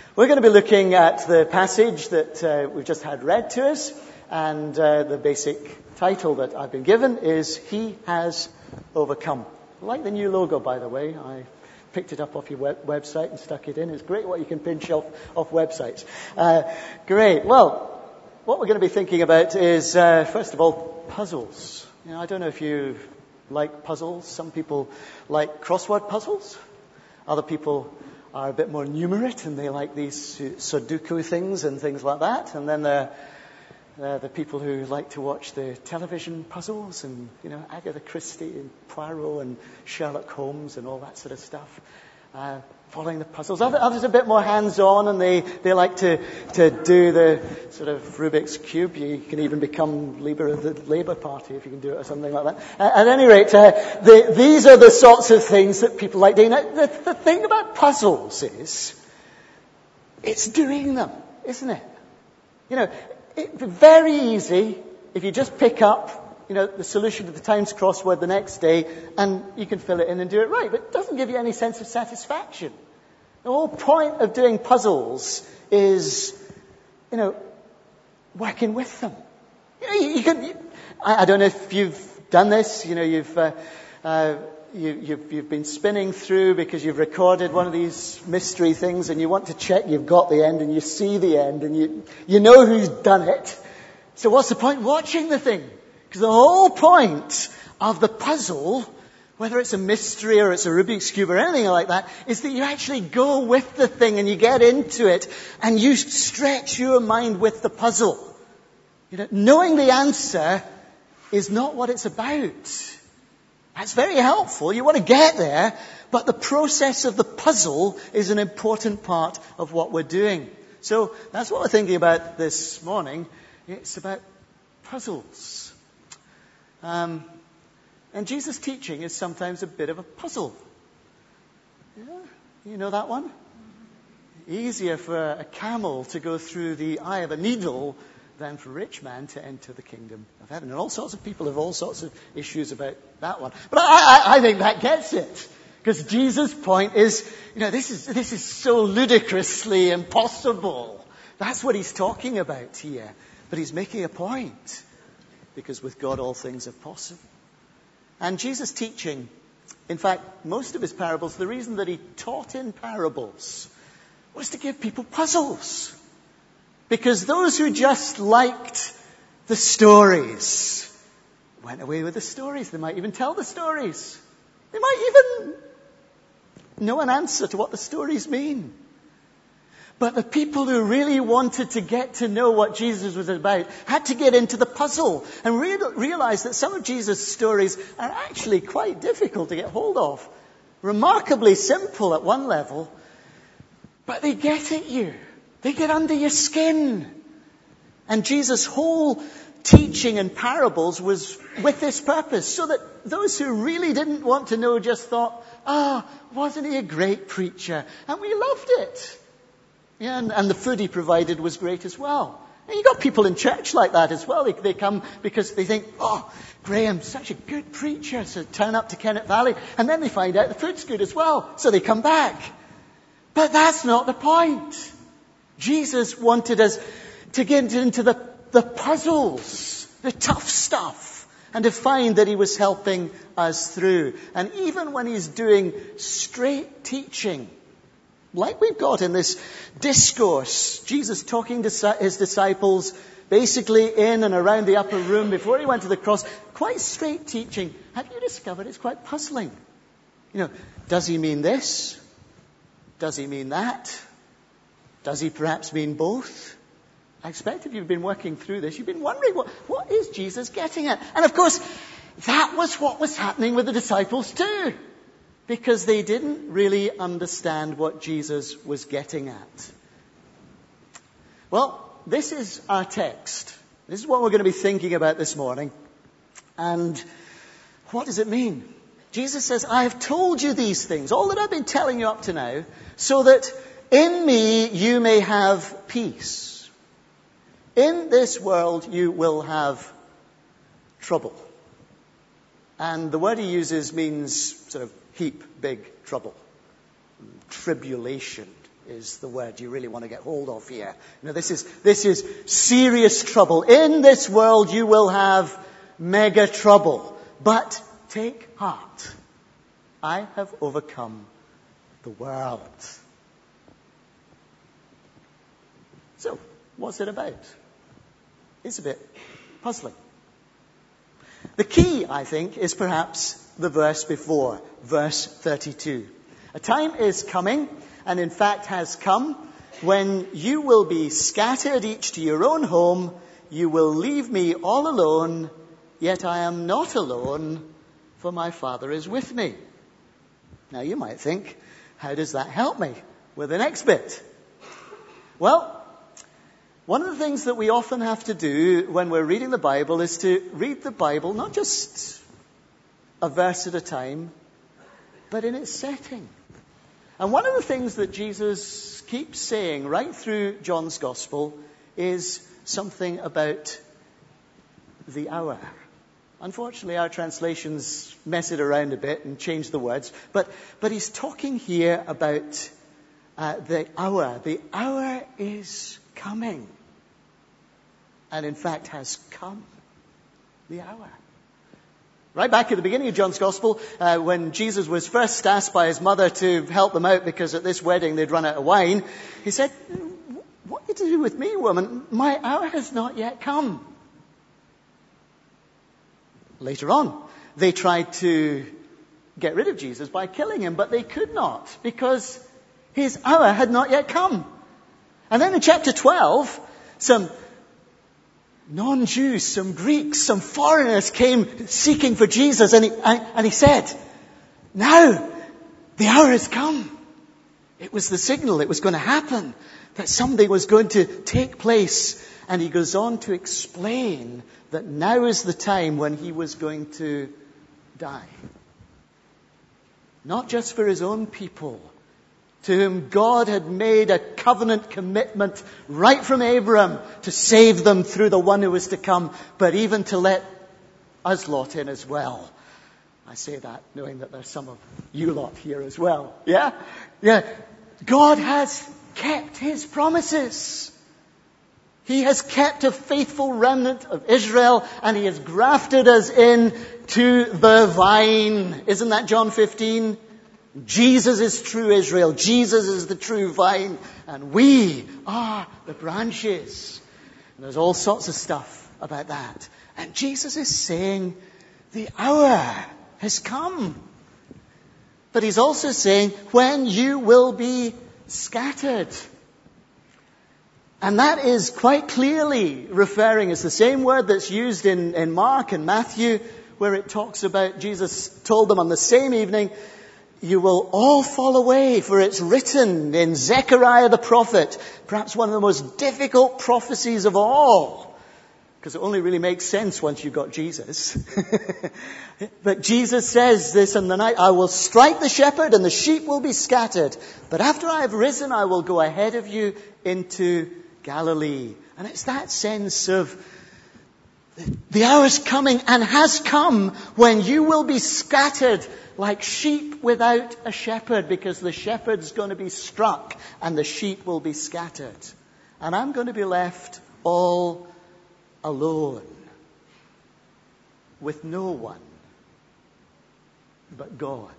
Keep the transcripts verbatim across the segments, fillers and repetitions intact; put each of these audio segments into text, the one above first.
We're going to be looking at the passage that uh, we've just had read to us, and uh, the basic title that I've been given is He Has Overcome. I like the new logo, by the way. I picked it up off your web- website and stuck it in. It's great what you can pinch off, off websites. Uh, great. Well, what we're going to be thinking about is, uh, first of all, puzzles. You know, I don't know if you like puzzles. Some people like crossword puzzles. Other people are a bit more numerate and they like these Sudoku things and things like that. And then there are the people who like to watch the television puzzles and, you know, Agatha Christie and Poirot and Sherlock Holmes and all that sort of stuff. Uh, following the puzzles. Other, others are a bit more hands-on and they, they like to, to do the sort of Rubik's Cube. You can even become leader of the Labour Party if you can do it or something like that. Uh, at any rate, uh, the, these are the sorts of things that people like doing. Now, the, the thing about puzzles is, it's doing them, isn't it? You know, it's very easy if you just pick up you know, the solution to the Times crossword the next day, and you can fill it in and do it right. But it doesn't give you any sense of satisfaction. The whole point of doing puzzles is, you know, working with them. You know, you, you can. You, I, I don't know if you've done this. You know, you've uh, uh, you, you've you've been spinning through because you've recorded one of these mystery things, and you want to check you've got the end, and you see the end, and you you know who's done it. So what's the point watching the thing? Because the whole point of the puzzle, whether it's a mystery or it's a Rubik's Cube or anything like that, is that you actually go with the thing and you get into it and you stretch your mind with the puzzle. You know, knowing the answer is not what it's about. That's very helpful. You want to get there, but the process of the puzzle is an important part of what we're doing. So that's what we're thinking about this morning. It's about puzzles. Um, and Jesus' teaching is sometimes a bit of a puzzle. Yeah, you know that one? Easier for a camel to go through the eye of a needle than for a rich man to enter the kingdom of heaven. And all sorts of people have all sorts of issues about that one. But I, I, I think that gets it. Because Jesus' point is, you know, this is, this is so ludicrously impossible. That's what he's talking about here. But he's making a point. Because with God all things are possible. And Jesus' teaching, in fact, most of his parables, the reason that he taught in parables was to give people puzzles. Because those who just liked the stories went away with the stories. They might even tell the stories. They might even know an answer to what the stories mean. But the people who really wanted to get to know what Jesus was about had to get into the puzzle and re- realize that some of Jesus' stories are actually quite difficult to get hold of. Remarkably simple at one level, but they get at you. They get under your skin. And Jesus' whole teaching and parables was with this purpose, so that those who really didn't want to know just thought, ah, wasn't he a great preacher? And we loved it. Yeah, and, and the food he provided was great as well. And you got people in church like that as well. They, they come because they think, oh, Graham's such a good preacher, so turn up to Kennet Valley. And then they find out the food's good as well, so they come back. But that's not the point. Jesus wanted us to get into the, the puzzles, the tough stuff, and to find that he was helping us through. And even when he's doing straight teaching, like we've got in this discourse, Jesus talking to his disciples basically in and around the upper room before he went to the cross, quite straight teaching. Have you discovered it's quite puzzling? You know, does he mean this? Does he mean that? Does he perhaps mean both? I expect if you've been working through this, you've been wondering, what, what is Jesus getting at? And of course, that was what was happening with the disciples too. Because they didn't really understand what Jesus was getting at. Well, this is our text. This is what we're going to be thinking about this morning. And what does it mean? Jesus says, I have told you these things, all that I've been telling you up to now, so that in me you may have peace. In this world you will have trouble. And the word he uses means sort of heap big trouble. Tribulation is the word you really want to get hold of here. You know, this is, this is serious trouble. In this world you will have mega trouble. But take heart. I have overcome the world. So, what's it about? It's a bit puzzling. The key, I think, is perhaps the verse before, verse thirty-two. A time is coming, and in fact has come, when you will be scattered each to your own home. You will leave me all alone, yet I am not alone, for my Father is with me. Now you might think, how does that help me with the next bit? Well, one of the things that we often have to do when we're reading the Bible is to read the Bible not just a verse at a time, but in its setting. And one of the things that Jesus keeps saying right through John's Gospel is something about the hour. Unfortunately, our translations mess it around a bit and change the words. But, but he's talking here about uh, the hour. The hour is coming. And in fact has come. The hour. Right back at the beginning of John's Gospel, uh, when Jesus was first asked by his mother to help them out because at this wedding they'd run out of wine, he said, "What are you to do with me, woman? My hour has not yet come." Later on, they tried to get rid of Jesus by killing him, but they could not because his hour had not yet come. And then in chapter twelve, some non-Jews, some Greeks, some foreigners came seeking for Jesus, and he, and he said, "Now, the hour has come." It was the signal, it was going to happen, that something was going to take place. And he goes on to explain that now is the time when he was going to die. Not just for his own people, to whom God had made a covenant commitment right from Abraham to save them through the one who was to come, but even to let us lot in as well. I say that knowing that there's some of you lot here as well. Yeah? Yeah. God has kept his promises. He has kept a faithful remnant of Israel, and he has grafted us in to the vine. Isn't that John fifteen? Jesus is true Israel. Jesus is the true vine. And we are the branches. And there's all sorts of stuff about that. And Jesus is saying, the hour has come. But he's also saying, when you will be scattered. And that is quite clearly referring, it's the same word that's used in, in Mark and Matthew, where it talks about Jesus told them on the same evening, you will all fall away, for it's written in Zechariah the prophet, perhaps one of the most difficult prophecies of all, because it only really makes sense once you've got Jesus. But Jesus says this in the night, I will strike the shepherd and the sheep will be scattered. But after I have risen, I will go ahead of you into Galilee. And it's that sense of the hour's coming and has come when you will be scattered like sheep without a shepherd, because the shepherd's going to be struck and the sheep will be scattered. And I'm going to be left all alone with no one but God.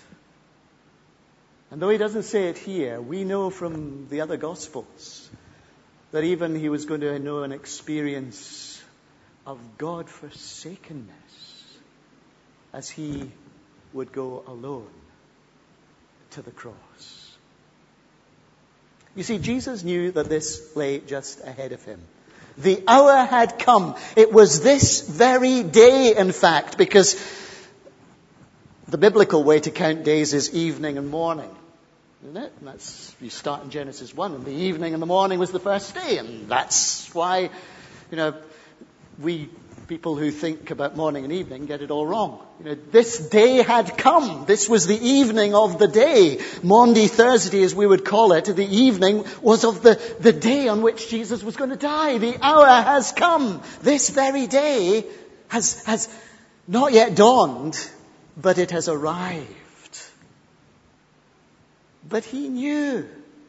And though he doesn't say it here, we know from the other Gospels that even he was going to know an experience of God-forsakenness as he would go alone to the cross. You see, Jesus knew that this lay just ahead of him. The hour had come. It was this very day, in fact, because the biblical way to count days is evening and morning. Isn't it? And that's, you start in Genesis one, and the evening and the morning was the first day, and that's why, you know, we people who think about morning and evening get it all wrong. You know, this day had come. This was the evening of the day. Maundy Thursday, as we would call it, the evening was of the, the day on which Jesus was going to die. The hour has come. This very day has, has not yet dawned, but it has arrived. But he knew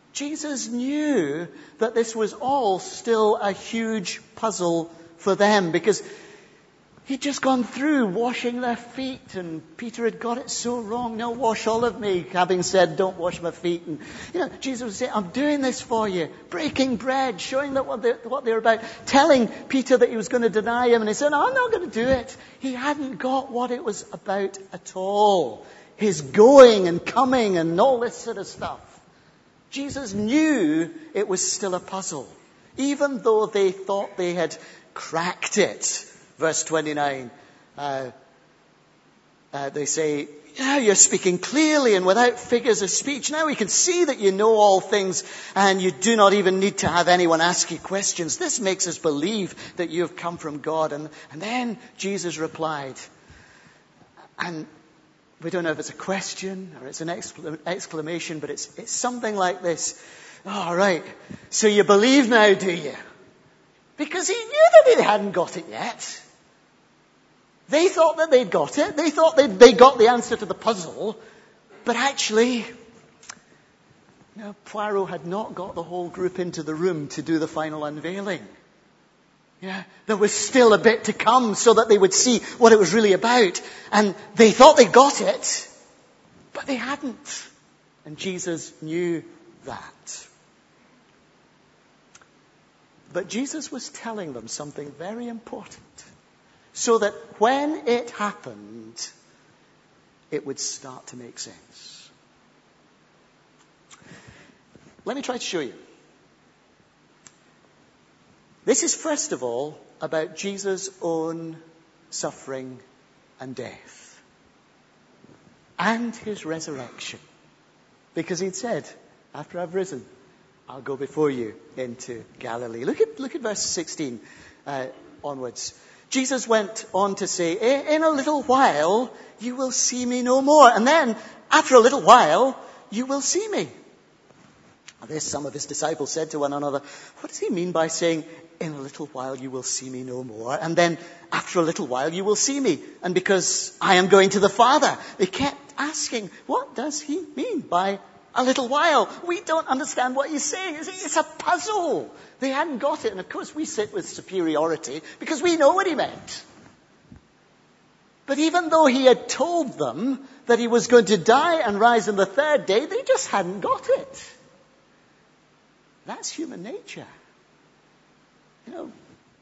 Jesus knew that this was all still a huge puzzle for them, because he'd just gone through washing their feet, and Peter had got it so wrong. No, wash all of me, having said, don't wash my feet. And, you know, Jesus was saying, I'm doing this for you. Breaking bread, showing that what they're, what they're about. Telling Peter that he was going to deny him. And he said, no, I'm not going to do it. He hadn't got what it was about at all. His going and coming and all this sort of stuff. Jesus knew it was still a puzzle, even though they thought they had cracked it. Verse twenty-nine, uh, uh, they say, now you're speaking clearly and without figures of speech. Now we can see that you know all things and you do not even need to have anyone ask you questions. This makes us believe that you have come from God. And, and then Jesus replied, and we don't know if it's a question or it's an exclamation, but it's, it's something like this. All right, so you believe now, do you? Because he knew that they hadn't got it yet. They thought that they'd got it. They thought they'd, they got the answer to the puzzle. But actually, you know, Poirot had not got the whole group into the room to do the final unveiling. Yeah, there was still a bit to come so that they would see what it was really about. And they thought they got it, but they hadn't. And Jesus knew that. But Jesus was telling them something very important, so that when it happened, it would start to make sense. Let me try to show you. This is first of all about Jesus' own suffering and death and his resurrection. Because he'd said, after I've risen, I'll go before you into Galilee. Look at, look at verse sixteen uh, onwards. Jesus went on to say, in a little while you will see me no more. And then, after a little while, you will see me. This, some of his disciples said to one another, what does he mean by saying, in a little while you will see me no more, and then after a little while you will see me, and because I am going to the Father? They kept asking, what does he mean by a little while? We don't understand what he's saying. It's a puzzle. They hadn't got it, and of course we sit with superiority because we know what he meant. But even though he had told them that he was going to die and rise on the third day, they just hadn't got it. That's human nature. You know,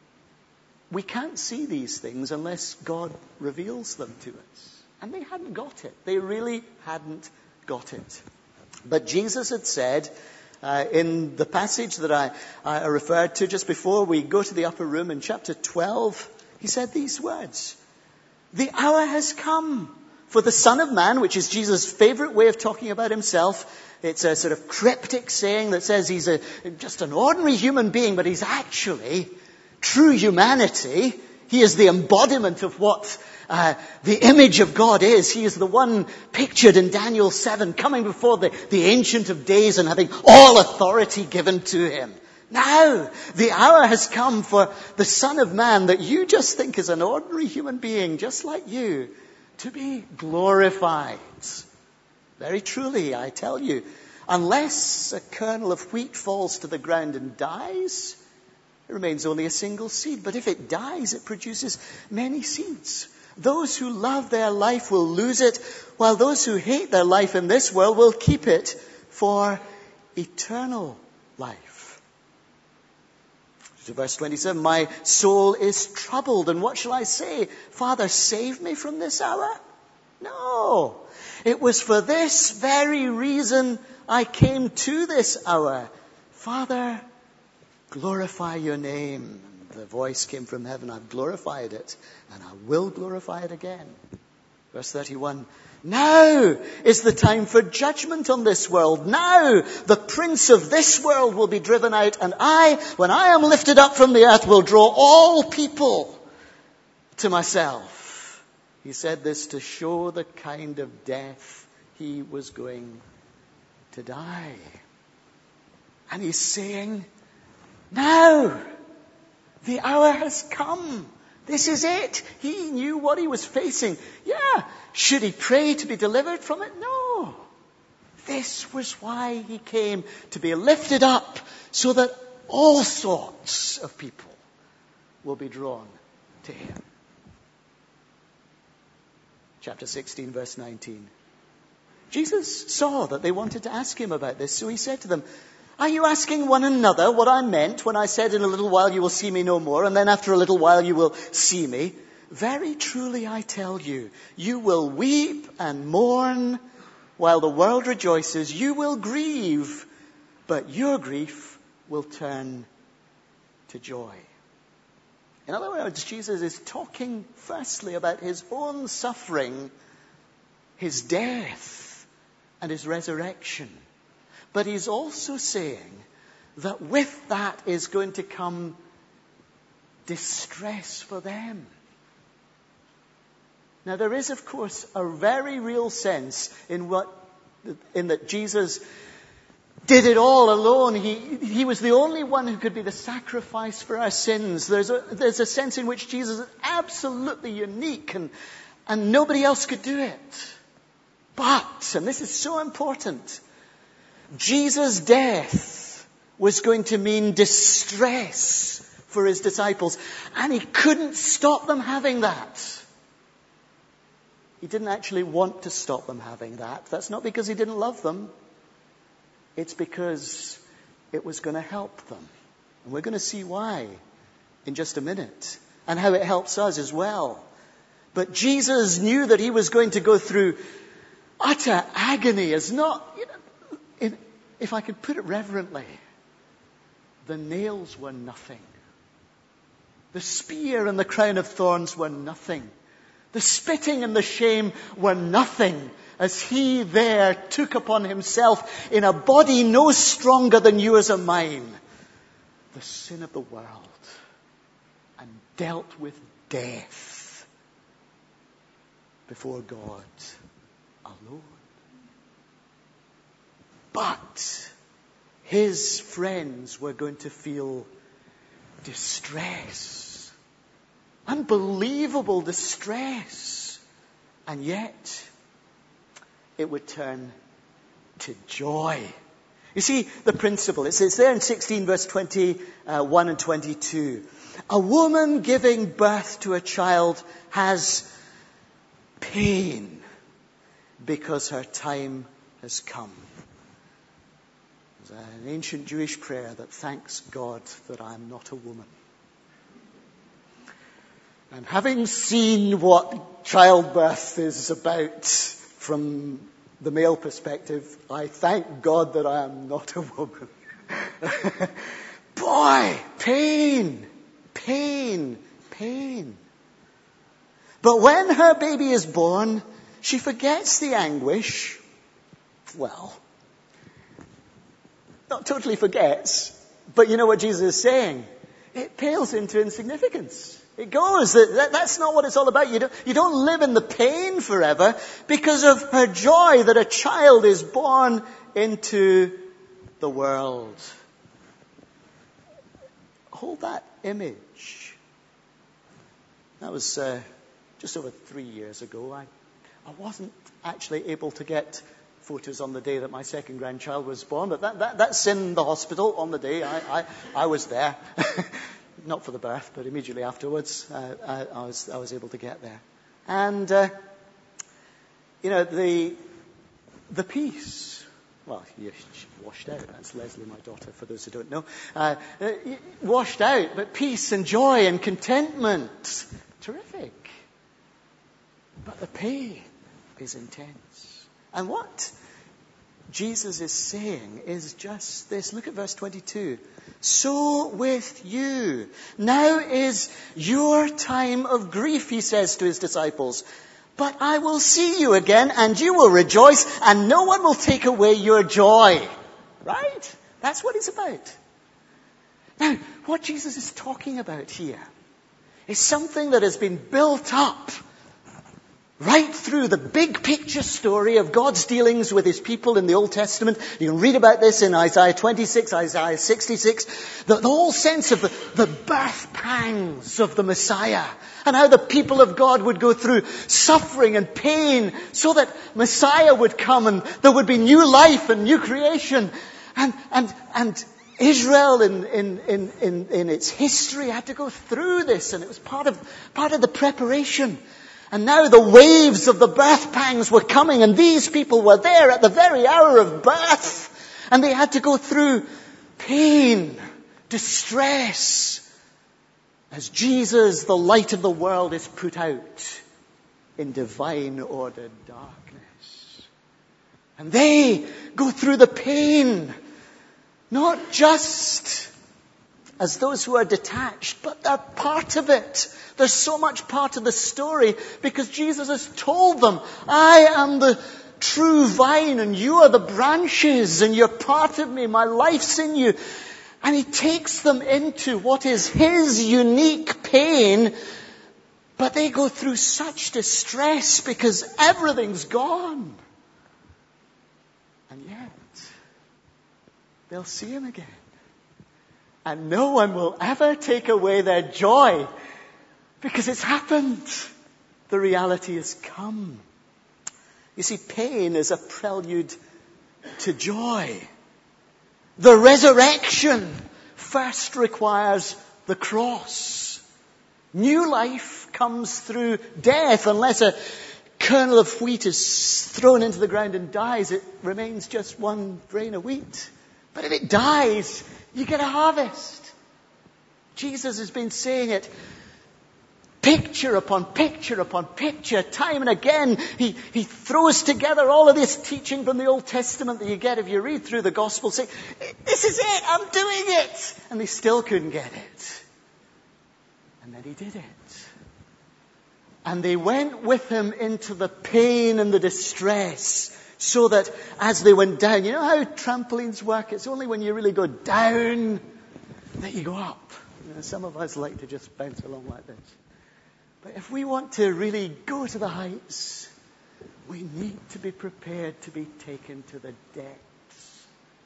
we can't see these things unless God reveals them to us. And they hadn't got it. They really hadn't got it. But Jesus had said, uh, in the passage that I, I referred to just before we go to the upper room in chapter twelve, he said these words, the hour has come for the Son of Man, which is Jesus' favorite way of talking about himself. It's a sort of cryptic saying that says he's a, just an ordinary human being, but he's actually true humanity. He is the embodiment of what uh, the image of God is. He is the one pictured in Daniel seven, coming before the, the Ancient of Days and having all authority given to him. Now, the hour has come for the Son of Man that you just think is an ordinary human being, just like you, to be glorified. Very truly, I tell you, unless a kernel of wheat falls to the ground and dies, it remains only a single seed. But if it dies, it produces many seeds. Those who love their life will lose it, while those who hate their life in this world will keep it for eternal life. To verse twenty-seven, my soul is troubled, and what shall I say? Father, save me from this hour? No. It was for this very reason I came to this hour. Father, glorify your name. The voice came from heaven. I've glorified it, and I will glorify it again. Verse thirty-one. Now is the time for judgment on this world. Now the prince of this world will be driven out, and I, when I am lifted up from the earth, will draw all people to myself. He said this to show the kind of death he was going to die. And he's saying, now the hour has come. This is it. He knew what he was facing. Yeah. Should he pray to be delivered from it? No. this was why he came, to be lifted up so that all sorts of people will be drawn to him. Chapter sixteen, verse nineteen. Jesus saw that they wanted to ask him about this, so he said to them, are you asking one another what I meant when I said in a little while you will see me no more, and then after a little while you will see me? Very truly I tell you, you will weep and mourn while the world rejoices. You will grieve, but your grief will turn to joy. In other words, Jesus is talking firstly about his own suffering, his death, and his resurrection. But he's also saying that with that is going to come distress for them. Now, there is, of course, a very real sense in what, in that Jesus did it all alone. He, he was the only one who could be the sacrifice for our sins. There's a, there's a sense in which Jesus is absolutely unique and, and nobody else could do it. But, and this is so important, Jesus' death was going to mean distress for his disciples. And he couldn't stop them having that. He didn't actually want to stop them having that. That's not because he didn't love them. It's because it was going to help them. And we're going to see why in just a minute. And how it helps us as well. But Jesus knew that he was going to go through utter agony. As not, you know, in, if I can put it reverently, the nails were nothing. The spear and the crown of thorns were nothing. The spitting and the shame were nothing as he there took upon himself in a body no stronger than yours or mine the sin of the world and dealt with death before God alone. But his friends were going to feel distress. Unbelievable distress. And yet, it would turn to joy. You see, the principle, it says there in sixteen verse twenty-one and twenty-two, a woman giving birth to a child has pain because her time has come. There's an ancient Jewish prayer that thanks God that I am not a woman. And having seen what childbirth is about from the male perspective, I thank God that I am not a woman. Boy, pain, pain, pain. But when her baby is born, she forgets the anguish. Well, not totally forgets, but you know what Jesus is saying? It pales into insignificance. It goes. That, that's not what it's all about. You don't, you don't live in the pain forever because of her joy that a child is born into the world. Hold that image. That was uh, just over three years ago. I, I wasn't actually able to get photos on the day that my second grandchild was born, but that, that, that's in the hospital on the day. I, I, I was there. Not for the birth, but immediately afterwards, uh, I, I was I was able to get there, and uh, you know the the peace. Well, yeah, she washed out. That's Leslie, my daughter. For those who don't know, uh, washed out, but peace and joy and contentment, terrific. But the pain is intense, and what Jesus is saying is just this. Look at verse twenty-two. So with you. Now is your time of grief, he says to his disciples. But I will see you again, and you will rejoice, and no one will take away your joy. Right? That's what it's about. Now, what Jesus is talking about here is something that has been built up right through the big picture story of God's dealings with his people in the Old Testament. You can read about this in Isaiah twenty-six, Isaiah sixty-six. The, the whole sense of the, the birth pangs of the Messiah and how the people of God would go through suffering and pain so that Messiah would come and there would be new life and new creation. And, and, and Israel in, in, in, in, in its history had to go through this, and it was part of, part of the preparation. And now the waves of the birth pangs were coming, and these people were there at the very hour of birth, and they had to go through pain, distress, as Jesus, the light of the world, is put out in divine ordered darkness. And they go through the pain, not just as those who are detached, but they're part of it. There's so much part of the story because Jesus has told them, I am the true vine and you are the branches and you're part of me. My life's in you. And he takes them into what is his unique pain, but they go through such distress because everything's gone. And yet, they'll see him again. And no one will ever take away their joy because it's happened. The reality has come. You see, pain is a prelude to joy. The resurrection first requires the cross. New life comes through death. Unless a kernel of wheat is thrown into the ground and dies, it remains just one grain of wheat. But if it dies, you get a harvest. Jesus has been saying it picture upon picture upon picture, time and again. He, he throws together all of this teaching from the Old Testament that you get if you read through the Gospel, saying, this is it, I'm doing it. And they still couldn't get it. And then he did it. And they went with him into the pain and the distress, so that as they went down, you know how trampolines work? It's only when you really go down that you go up. You know, some of us like to just bounce along like this. But if we want to really go to the heights, we need to be prepared to be taken to the depths.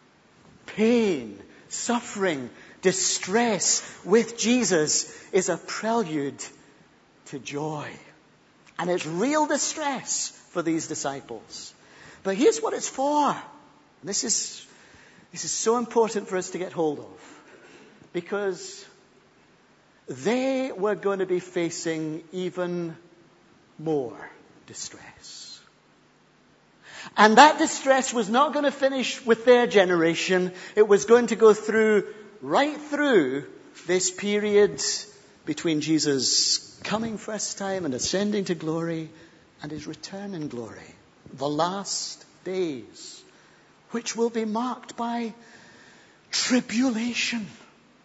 Pain, suffering, distress with Jesus is a prelude to joy. And it's real distress for these disciples. But here's what it's for. And this is, this is so important for us to get hold of. Because they were going to be facing even more distress. And that distress was not going to finish with their generation. It was going to go through, right through this period between Jesus coming first time and ascending to glory and his return in glory. The last days, which will be marked by tribulation.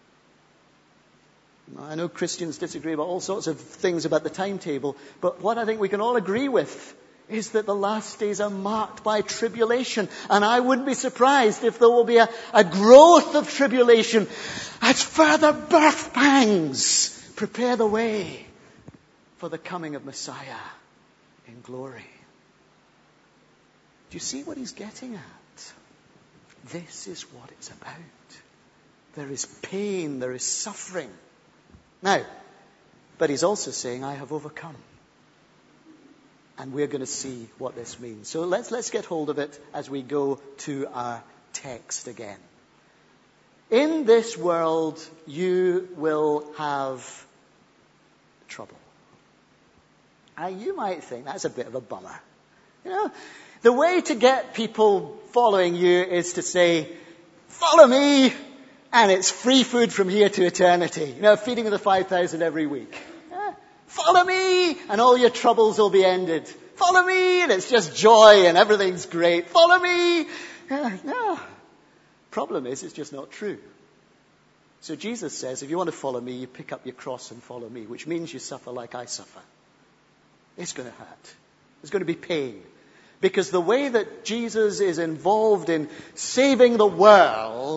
I know Christians disagree about all sorts of things about the timetable, but what I think we can all agree with is that the last days are marked by tribulation. And I wouldn't be surprised if there will be a, a growth of tribulation as further birth pangs prepare the way for the coming of Messiah in glory. Do you see what he's getting at? This is what it's about. There is pain, there is suffering. Now, but he's also saying, I have overcome. And we're going to see what this means. So let's, let's get hold of it as we go to our text again. In this world, you will have trouble. And you might think that's a bit of a bummer. You know, the way to get people following you is to say, follow me, and it's free food from here to eternity. You know, feeding of the five thousand every week. Yeah. Follow me, and all your troubles will be ended. Follow me, and it's just joy, and everything's great. Follow me. Yeah, no. Problem is, it's just not true. So Jesus says, if you want to follow me, you pick up your cross and follow me, which means you suffer like I suffer. It's going to hurt. There's going to be pain. Because the way that Jesus is involved in saving the world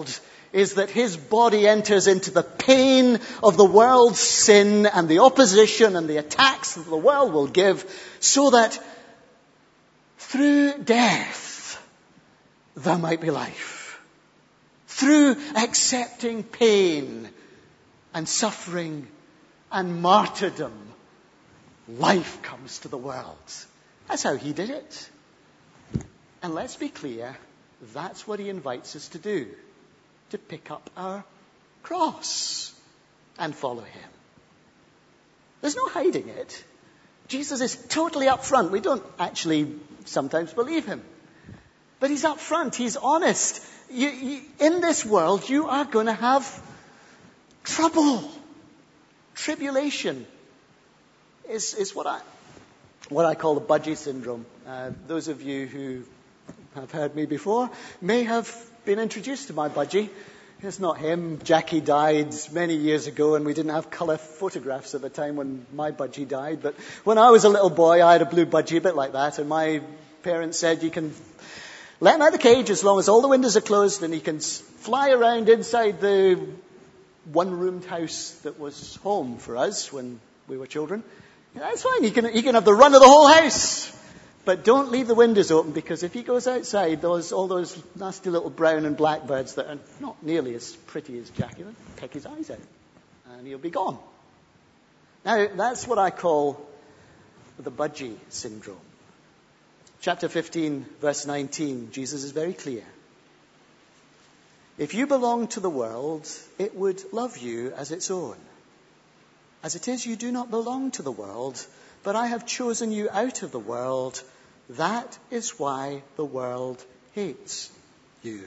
is that his body enters into the pain of the world's sin and the opposition and the attacks that the world will give, so that through death there might be life. Through accepting pain and suffering and martyrdom, life comes to the world. That's how he did it. And let's be clear, that's what he invites us to do. To pick up our cross and follow him. There's no hiding it. Jesus is totally upfront. We don't actually sometimes believe him. But he's upfront. He's honest. You, you, in this world, you are going to have trouble. Tribulation is, is what I what I call the budgie syndrome. Uh, those of you who have heard me before may have been introduced to my budgie. It's not him. Jackie died many years ago, and we didn't have colour photographs at the time when my budgie died. But when I was a little boy, I had a blue budgie, a bit like that, and my parents said, you can let him out of the cage as long as all the windows are closed, and he can fly around inside the one-roomed house that was home for us when we were children. Yeah, that's fine. He can, he can have the run of the whole house. But don't leave the windows open, because if he goes outside, those all those nasty little brown and black birds that are not nearly as pretty as Jackie will pick his eyes out, and he'll be gone. Now, that's what I call the budgie syndrome. Chapter fifteen, verse nineteen, Jesus is very clear. If you belong to the world, it would love you as its own. As it is, you do not belong to the world, but I have chosen you out of the world. That is why the world hates you.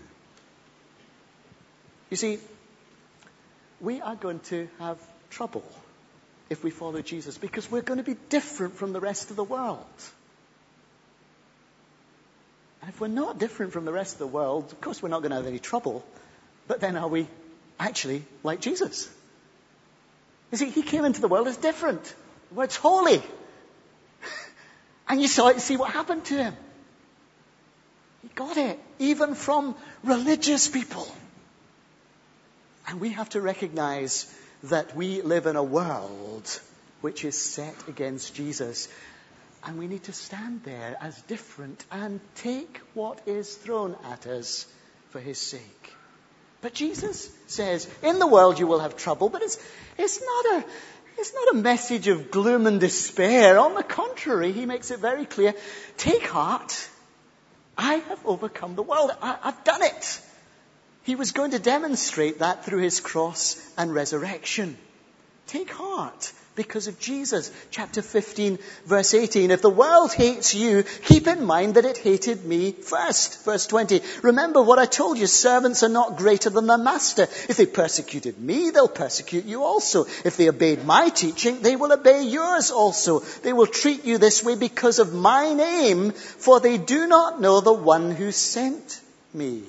You see, we are going to have trouble if we follow Jesus, because we're going to be different from the rest of the world. And if we're not different from the rest of the world, of course we're not going to have any trouble. But then are we actually like Jesus? You see, he came into the world as different. The word's holy. And you saw it, see what happened to him. He got it, even from religious people. And we have to recognize that we live in a world which is set against Jesus. And we need to stand there as different and take what is thrown at us for his sake. But Jesus says, in the world you will have trouble, but it's, it's not a, it's not a message of gloom and despair. On the contrary, he makes it very clear, take heart. I have overcome the world. I, I've done it. He was going to demonstrate that through his cross and resurrection. Take heart because of Jesus. Chapter fifteen, verse eighteen. If the world hates you, keep in mind that it hated me first. Verse twenty. Remember what I told you. Servants are not greater than their master. If they persecuted me, they'll persecute you also. If they obeyed my teaching, they will obey yours also. They will treat you this way because of my name, for they do not know the one who sent me.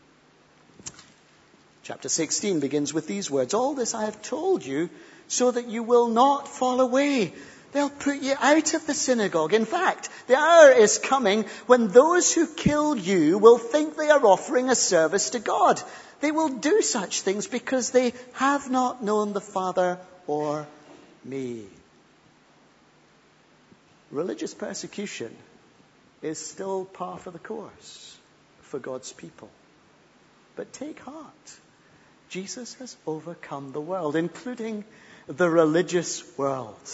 Chapter sixteen begins with these words. All this I have told you so that you will not fall away. They'll put you out of the synagogue. In fact, the hour is coming when those who kill you will think they are offering a service to God. They will do such things because they have not known the Father or me. Religious persecution is still par for the course for God's people. But take heart. Jesus has overcome the world, including the religious world.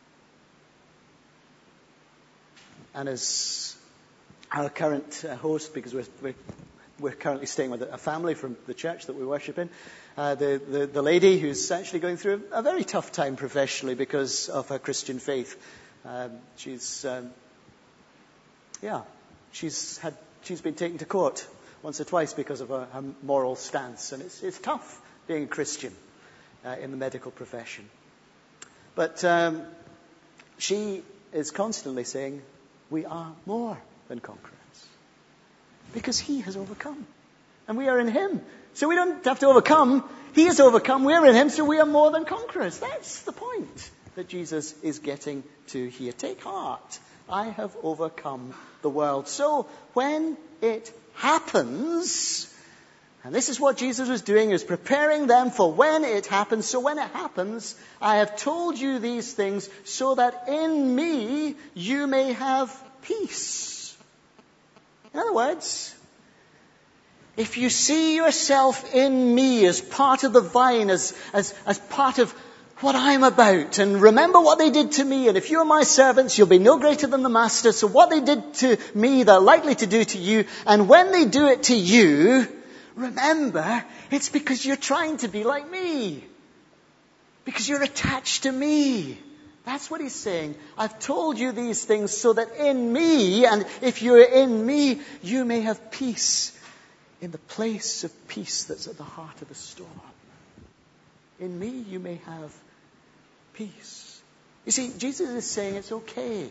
And as our current uh, host, because we're, we're, we're currently staying with a family from the church that we worship in, uh, the, the, the lady who's actually going through a, a very tough time professionally because of her Christian faith. Um, she's, um, yeah, she's had, she's been taken to court once or twice because of her, her moral stance. And it's, it's tough being a Christian uh, in the medical profession. But um, she is constantly saying, we are more than conquerors. Because he has overcome. And we are in him. So we don't have to overcome. He has overcome. We're in him. So we are more than conquerors. That's the point that Jesus is getting to here. Take heart. I have overcome the world. So when it happens, And this is what Jesus was doing, is preparing them for when it happens. So when it happens, I have told you these things so that in me you may have peace. In other words, if you see yourself in me as part of the vine, as, as, as part of what I'm about, and remember what they did to me, and if you're my servants, you'll be no greater than the master. So what they did to me, they're likely to do to you. And when they do it to you, remember, it's because you're trying to be like me. Because you're attached to me. That's what he's saying. I've told you these things so that in me, and if you're in me, you may have peace in the place of peace that's at the heart of the storm. In me, you may have peace. You see, Jesus is saying it's okay.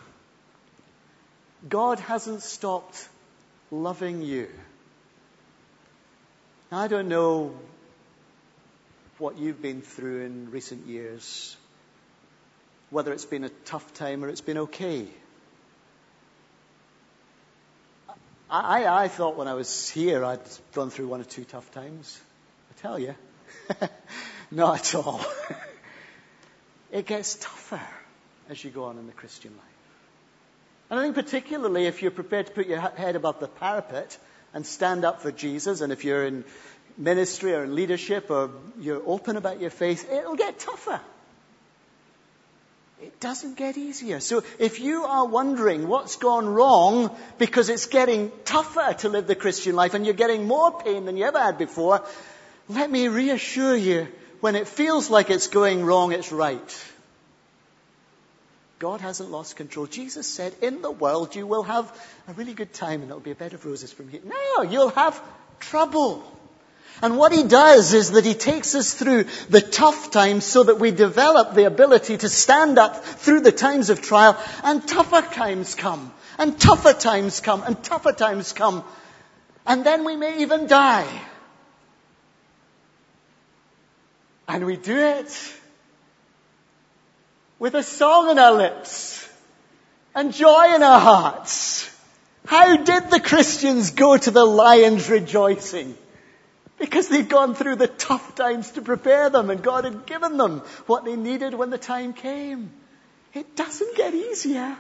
God hasn't stopped loving you. Now, I don't know what you've been through in recent years, whether it's been a tough time or it's been okay. I, I thought when I was here I'd gone through one or two tough times. I tell you. Not at all. It gets tougher as you go on in the Christian life. And I think particularly if you're prepared to put your head above the parapet and stand up for Jesus, and if you're in ministry or in leadership or you're open about your faith, it'll get tougher. It doesn't get easier. So if you are wondering what's gone wrong because it's getting tougher to live the Christian life and you're getting more pain than you ever had before, let me reassure you, when it feels like it's going wrong, it's right. God hasn't lost control. Jesus said, in the world you will have a really good time and it'll be a bed of roses from here. No, you'll have trouble. And what he does is that he takes us through the tough times so that we develop the ability to stand up through the times of trial, and tougher times come, and tougher times come, and tougher times come. And then we may even die. And we do it with a song on our lips and joy in our hearts. How did the Christians go to the lions rejoicing? Because they'd gone through the tough times to prepare them, and God had given them what they needed when the time came. It doesn't get easier.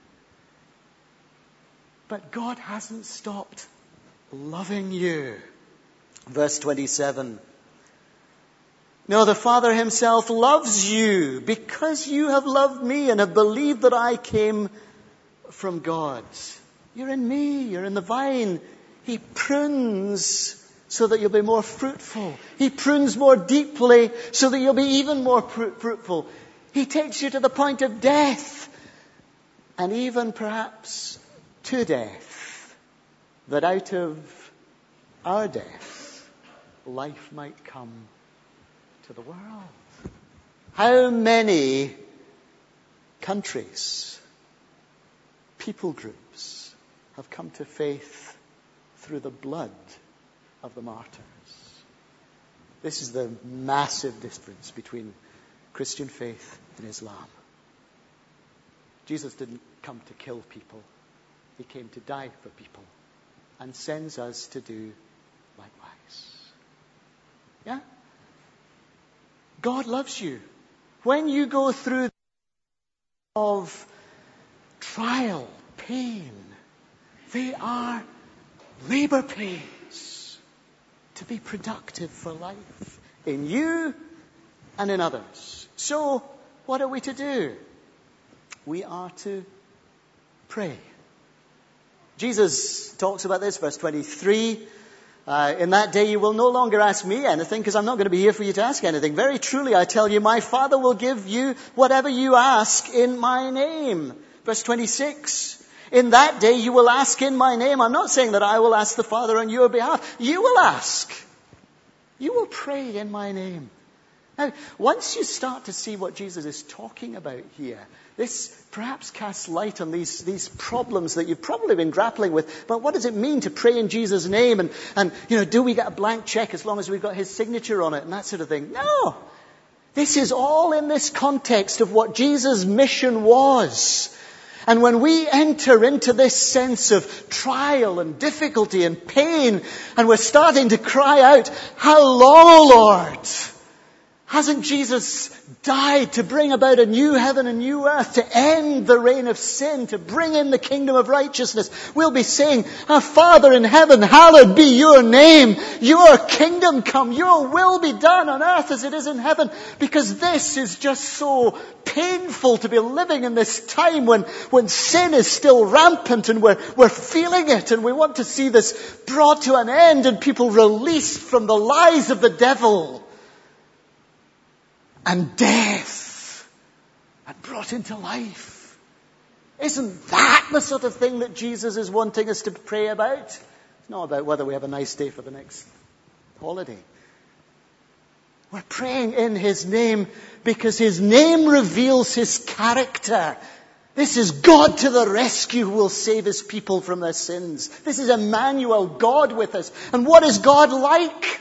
But God hasn't stopped loving you. Verse twenty-seven. No, the Father himself loves you because you have loved me and have believed that I came from God. You're in me, you're in the vine. He prunes so that you'll be more fruitful. He prunes more deeply so that you'll be even more fruitful. He takes you to the point of death, and even perhaps to death, that out of our death, life might come to the world. How many countries, people groups have come to faith through the blood of the martyrs? This is the massive difference between Christian faith and Islam. Jesus didn't come to kill people. He came to die for people and sends us to do likewise. Yeah? God loves you. When you go through of trial, pain, they are labor pains to be productive for life in you and in others. So, what are we to do? We are to pray. Jesus talks about this, verse twenty-three. Uh, in that day you will no longer ask me anything, because I'm not going to be here for you to ask anything. Very truly I tell you, my Father will give you whatever you ask in my name. Verse twenty-six. In that day you will ask in my name. I'm not saying that I will ask the Father on your behalf. You will ask. You will pray in my name. Now, once you start to see what Jesus is talking about here, this perhaps casts light on these, these problems that you've probably been grappling with. But what does it mean to pray in Jesus' name? And, and, you know, do we get a blank check as long as we've got his signature on it and that sort of thing? No. This is all in this context of what Jesus' mission was. And when we enter into this sense of trial and difficulty and pain, and we're starting to cry out, how long, Lord? Hasn't Jesus died to bring about a new heaven and new earth, to end the reign of sin, to bring in the kingdom of righteousness? We'll be saying, our Father in heaven, hallowed be your name. Your kingdom come. Your will be done on earth as it is in heaven. Because this is just so painful to be living in this time when, when sin is still rampant and we're, we're feeling it, and we want to see this brought to an end and people released from the lies of the devil and death and brought into life. Isn't that the sort of thing that Jesus is wanting us to pray about? It's not about whether we have a nice day for the next holiday. We're praying in His name because His name reveals His character. This is God to the rescue who will save His people from their sins. This is Emmanuel, God with us. And what is God like?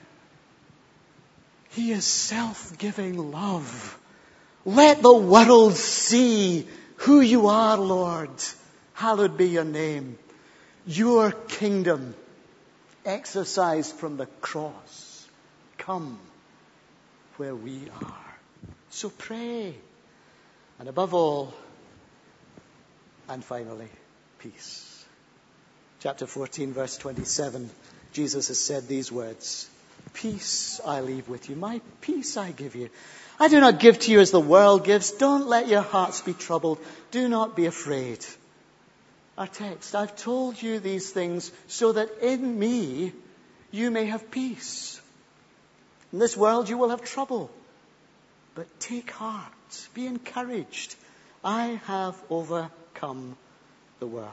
He is self-giving love. Let the world see who you are, Lord. Hallowed be your name. Your kingdom exercised from the cross. Come where we are. So pray. And above all, and finally, peace. Chapter fourteen, verse twenty-seven, Jesus has said these words. Peace I leave with you. My peace I give you. I do not give to you as the world gives. Don't let your hearts be troubled. Do not be afraid. Our text, I've told you these things so that in me you may have peace. In this world you will have trouble. But take heart. Be encouraged. I have overcome the world.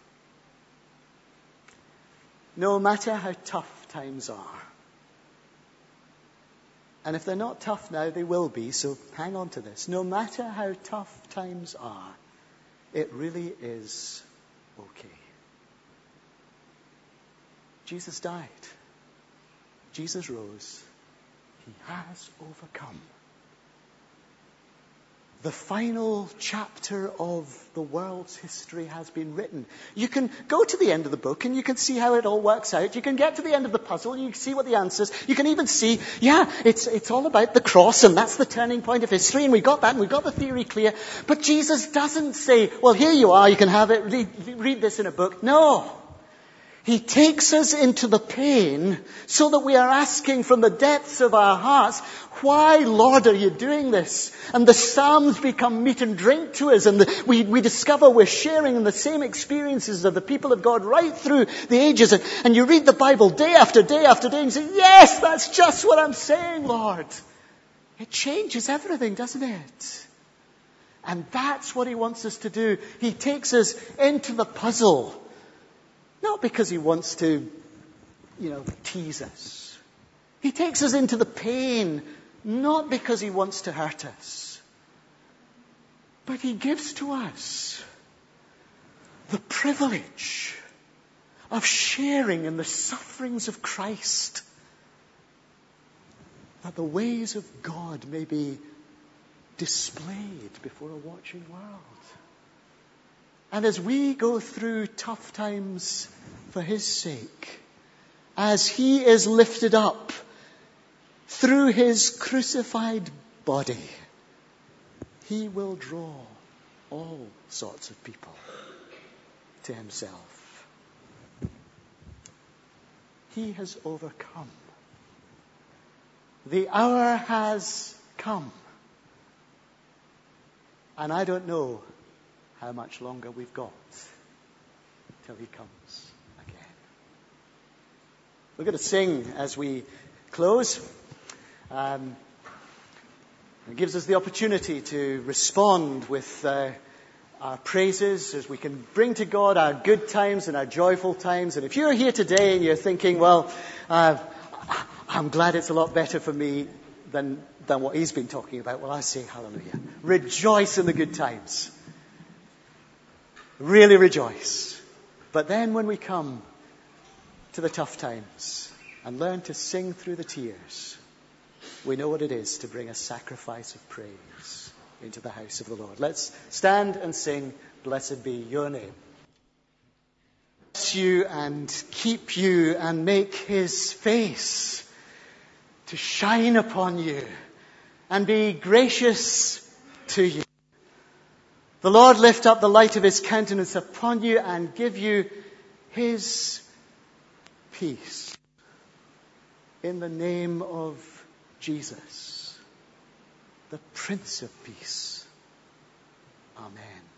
No matter how tough times are, and if they're not tough now, they will be, so hang on to this. No matter how tough times are, it really is okay. Jesus died. Jesus rose. He has overcome. The final chapter of the world's history has been written. You can go to the end of the book and you can see how it all works out. You can get to the end of the puzzle and you can see what the answer is. You can even see, yeah, it's, it's all about the cross and that's the turning point of history and we got that and we got the theory clear. But Jesus doesn't say, well, here you are, you can have it, read, read this in a book. No. He takes us into the pain so that we are asking from the depths of our hearts, why, Lord, are you doing this? And the Psalms become meat and drink to us, and the, we, we discover we're sharing in the same experiences of the people of God right through the ages. And, and you read the Bible day after day after day and you say, yes, that's just what I'm saying, Lord. It changes everything, doesn't it? And that's what He wants us to do. He takes us into the puzzle. Not because He wants to, you know, tease us. He takes us into the pain, not because He wants to hurt us. But He gives to us the privilege of sharing in the sufferings of Christ, that the ways of God may be displayed before a watching world. And as we go through tough times for His sake, as He is lifted up through His crucified body, He will draw all sorts of people to Himself. He has overcome. The hour has come. And I don't know how much longer we've got till He comes again. We're going to sing as we close. Um, it gives us the opportunity to respond with uh, our praises as we can bring to God our good times and our joyful times. And if you're here today and you're thinking, well, uh, I'm glad it's a lot better for me than, than what he's been talking about, well, I say hallelujah. Rejoice in the good times. Really rejoice. But then when we come to the tough times and learn to sing through the tears, we know what it is to bring a sacrifice of praise into the house of the Lord. Let's stand and sing, Blessed Be Your Name. Bless you and keep you and make his face to shine upon you and be gracious to you. The Lord lift up the light of his countenance upon you and give you his peace. In the name of Jesus, the Prince of Peace. Amen.